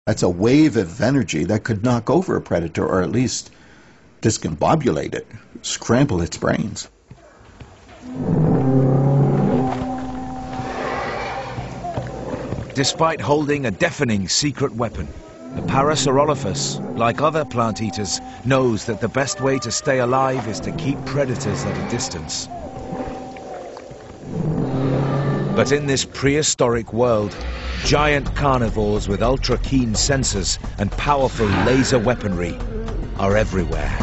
That's a wave of energy that could knock over a predator, or at least discombobulate it, scramble its brains. Despite holding a deafening secret weapon, the Parasaurolophus, like other plant eaters, knows that the best way to stay alive is to keep predators at a distance. But in this prehistoric world, giant carnivores with ultra-keen sensors and powerful laser weaponry are everywhere.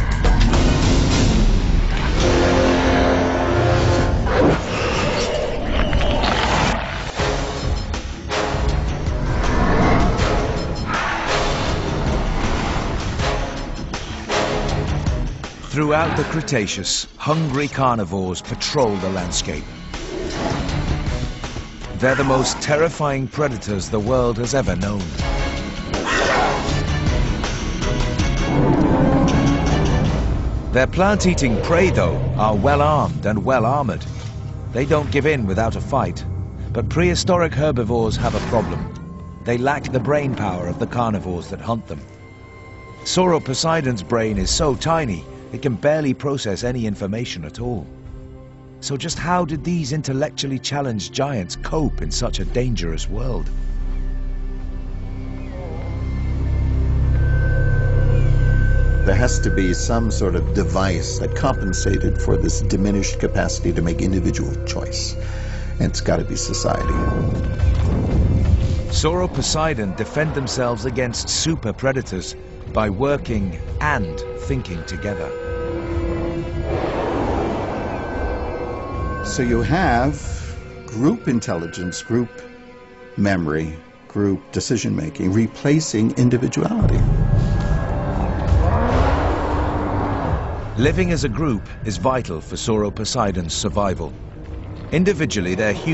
Throughout the Cretaceous, hungry carnivores patrol the landscape. They're the most terrifying predators the world has ever known. Their plant-eating prey, though, are well-armed and well-armored. They don't give in without a fight. But prehistoric herbivores have a problem. They lack the brain power of the carnivores that hunt them. Sauroposeidon's brain is so tiny, it can barely process any information at all. So just how did these intellectually challenged giants cope in such a dangerous world? There has to be some sort of device that compensated for this diminished capacity to make individual choice. And it's got to be society. Sauroposeidon defend themselves against super predators by working and thinking together. So you have group intelligence, group memory, group decision-making, replacing individuality. Living as a group is vital for Sauroposeidon's survival. Individually, they're huge.